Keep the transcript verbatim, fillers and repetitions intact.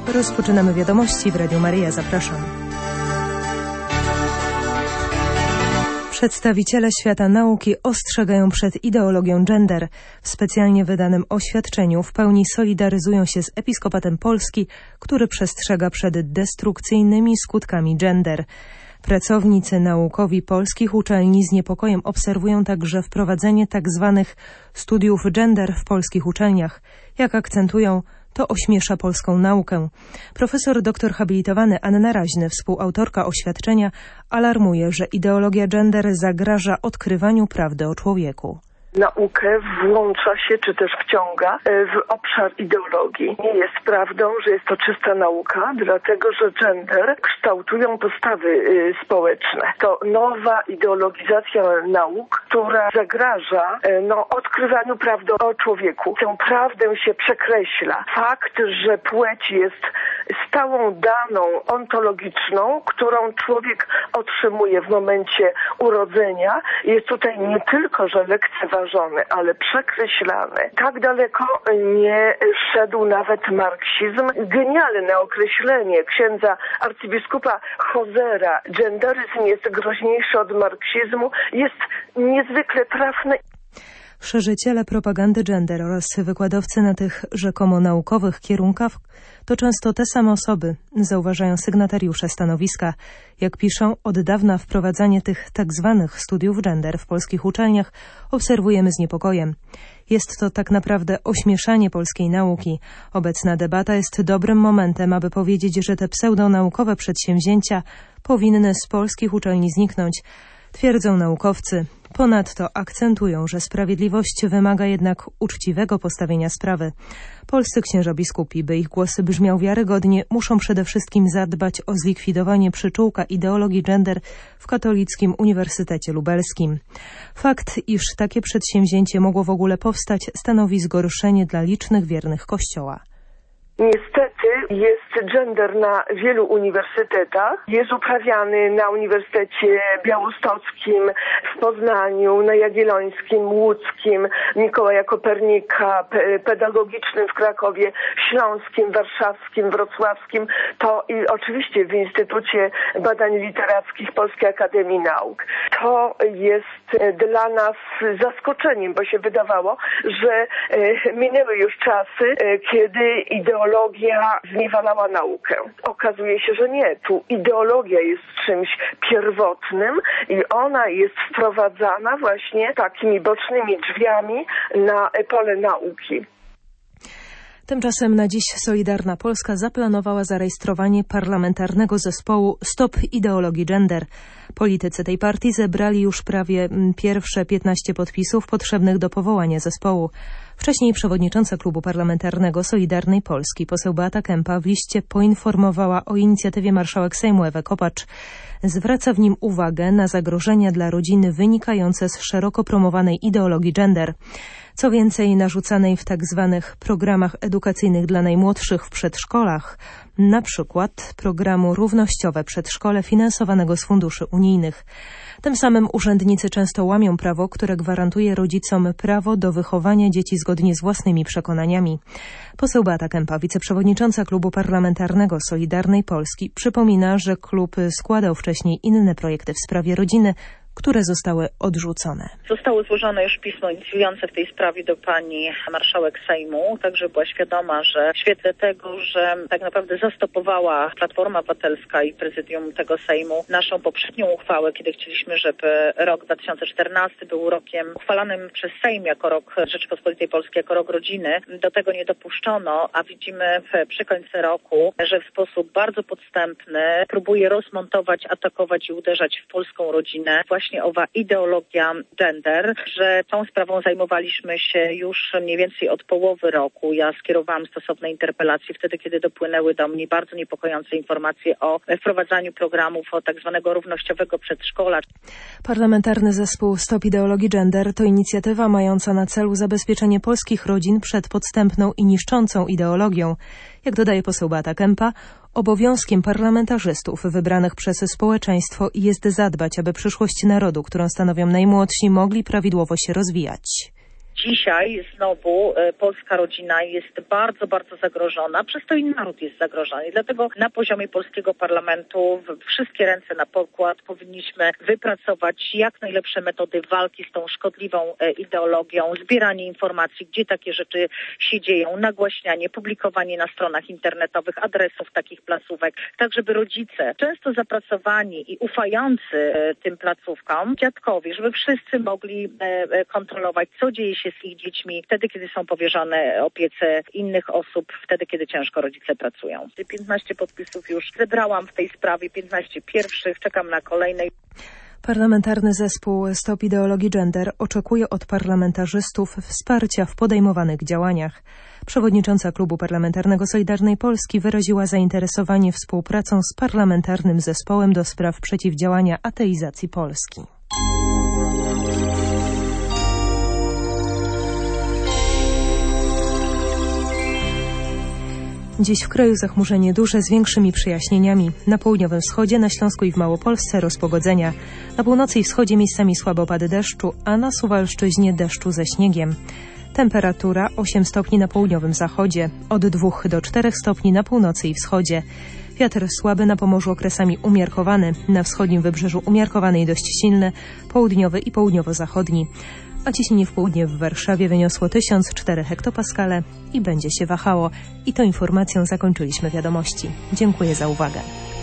Rozpoczynamy wiadomości w Radiu Maryja. Zapraszam. Przedstawiciele świata nauki ostrzegają przed ideologią gender. W specjalnie wydanym oświadczeniu w pełni solidaryzują się z Episkopatem Polski, który przestrzega przed destrukcyjnymi skutkami gender. Pracownicy naukowi polskich uczelni z niepokojem obserwują także wprowadzenie tzw. studiów gender w polskich uczelniach. Jak akcentują, to ośmiesza polską naukę. Profesor doktor habilitowany Anna Raźny, współautorka oświadczenia, alarmuje, że ideologia gender zagraża odkrywaniu prawdy o człowieku. Naukę włącza się, czy też wciąga w obszar ideologii. Nie jest prawdą, że jest to czysta nauka, dlatego że gender kształtują postawy społeczne. To nowa ideologizacja nauk, która zagraża no, odkrywaniu prawdy o człowieku. Tę prawdę się przekreśla. Fakt, że płeć jest stałą daną ontologiczną, którą człowiek otrzymuje w momencie urodzenia, jest tutaj nie tylko, że lekceważony, ale przekreślane. Tak daleko nie szedł nawet marksizm. Genialne określenie księdza arcybiskupa Hozera. Genderyzm jest groźniejszy od marksizmu. Jest niezwykle trafne. Szerzyciele propagandy gender oraz wykładowcy na tych rzekomo naukowych kierunkach to często te same osoby, zauważają sygnatariusze stanowiska. Jak piszą, od dawna wprowadzanie tych tak zwanych studiów gender w polskich uczelniach obserwujemy z niepokojem. Jest to tak naprawdę ośmieszanie polskiej nauki. Obecna debata jest dobrym momentem, aby powiedzieć, że te pseudonaukowe przedsięwzięcia powinny z polskich uczelni zniknąć, twierdzą naukowcy. Ponadto akcentują, że sprawiedliwość wymaga jednak uczciwego postawienia sprawy. Polscy księżobiskupi, by ich głos brzmiał wiarygodnie, muszą przede wszystkim zadbać o zlikwidowanie przyczółka ideologii gender w Katolickim Uniwersytecie Lubelskim. Fakt, iż takie przedsięwzięcie mogło w ogóle powstać, stanowi zgorszenie dla licznych wiernych Kościoła. Niestety jest gender na wielu uniwersytetach. Jest uprawiany na Uniwersytecie Białostockim, w Poznaniu, na Jagiellońskim, Łódzkim, Mikołaja Kopernika, Pedagogicznym w Krakowie, Śląskim, Warszawskim, Wrocławskim. To i oczywiście w Instytucie Badań Literackich Polskiej Akademii Nauk. To jest dla nas zaskoczeniem, bo się wydawało, że minęły już czasy, kiedy ideologia Ideologia zniewalała naukę. Okazuje się, że nie. Tu ideologia jest czymś pierwotnym i ona jest wprowadzana właśnie takimi bocznymi drzwiami na pole nauki. Tymczasem na dziś Solidarna Polska zaplanowała zarejestrowanie parlamentarnego zespołu Stop Ideologii Gender. Politycy tej partii zebrali już prawie pierwsze piętnaście podpisów potrzebnych do powołania zespołu. Wcześniej przewodnicząca klubu parlamentarnego Solidarnej Polski, poseł Beata Kempa, w liście poinformowała o inicjatywie marszałek Sejmu Ewy Kopacz. Zwraca w nim uwagę na zagrożenia dla rodziny wynikające z szeroko promowanej ideologii gender. Co więcej, narzucanej w tak zwanych programach edukacyjnych dla najmłodszych w przedszkolach, na przykład programu Równościowe Przedszkole finansowanego z funduszy unijnych. Tym samym urzędnicy często łamią prawo, które gwarantuje rodzicom prawo do wychowania dzieci zgodnie z własnymi przekonaniami. Poseł Beata Kempa, wiceprzewodnicząca klubu parlamentarnego Solidarnej Polski, przypomina, że klub składał wcześniej inne projekty w sprawie rodziny, które zostały odrzucone. Zostało złożone już pismo inicjujące w tej sprawie do pani marszałek Sejmu, także była świadoma, że w świetle tego, że tak naprawdę zastopowała Platforma Obywatelska i prezydium tego Sejmu naszą poprzednią uchwałę, kiedy chcieliśmy, żeby rok dwa tysiące czternasty był rokiem uchwalanym przez Sejm jako rok Rzeczypospolitej Polskiej, jako rok rodziny. Do tego nie dopuszczono, a widzimy przy końcu roku, że w sposób bardzo podstępny próbuje rozmontować, atakować i uderzać w polską rodzinę. Właśnie owa ideologia gender, że tą sprawą zajmowaliśmy się już mniej więcej od połowy roku. Ja skierowałam stosowne interpelacje wtedy, kiedy dopłynęły do mnie bardzo niepokojące informacje o wprowadzaniu programów o tak zwanego równościowego przedszkola. Parlamentarny zespół Stop Ideologii Gender to inicjatywa mająca na celu zabezpieczenie polskich rodzin przed podstępną i niszczącą ideologią. Jak dodaje poseł Beata Kempa, obowiązkiem parlamentarzystów wybranych przez społeczeństwo jest zadbać, aby przyszłość narodu, którą stanowią najmłodsi, mogli prawidłowo się rozwijać. Dzisiaj znowu polska rodzina jest bardzo, bardzo zagrożona, przez to i naród jest zagrożony. I dlatego na poziomie polskiego parlamentu wszystkie ręce na pokład powinniśmy wypracować jak najlepsze metody walki z tą szkodliwą ideologią, zbieranie informacji, gdzie takie rzeczy się dzieją, nagłaśnianie, publikowanie na stronach internetowych adresów takich placówek, tak żeby rodzice, często zapracowani i ufający tym placówkom, dziadkowie, żeby wszyscy mogli kontrolować, co dzieje się z ich dziećmi wtedy, kiedy są powierzone opiece innych osób, wtedy, kiedy ciężko rodzice pracują. piętnaście podpisów już zebrałam w tej sprawie, piętnaście pierwszych, czekam na kolejne. Parlamentarny zespół Stop Ideologii Gender oczekuje od parlamentarzystów wsparcia w podejmowanych działaniach. Przewodnicząca Klubu Parlamentarnego Solidarnej Polski wyraziła zainteresowanie współpracą z parlamentarnym zespołem do spraw przeciwdziałania ateizacji Polski. Dziś w kraju zachmurzenie duże z większymi przejaśnieniami. Na południowym wschodzie, na Śląsku i w Małopolsce rozpogodzenia. Na północy i wschodzie miejscami słabe opady deszczu, a na Suwalszczyźnie deszczu ze śniegiem. Temperatura osiem stopni na południowym zachodzie, od dwóch do czterech stopni na północy i wschodzie. Wiatr słaby na Pomorzu okresami umiarkowany, na wschodnim wybrzeżu umiarkowany i dość silny, południowy i południowo-zachodni. A ciśnienie w południe w Warszawie wyniosło tysiąc cztery hektopaskale i będzie się wahało. I tą informacją zakończyliśmy wiadomości. Dziękuję za uwagę.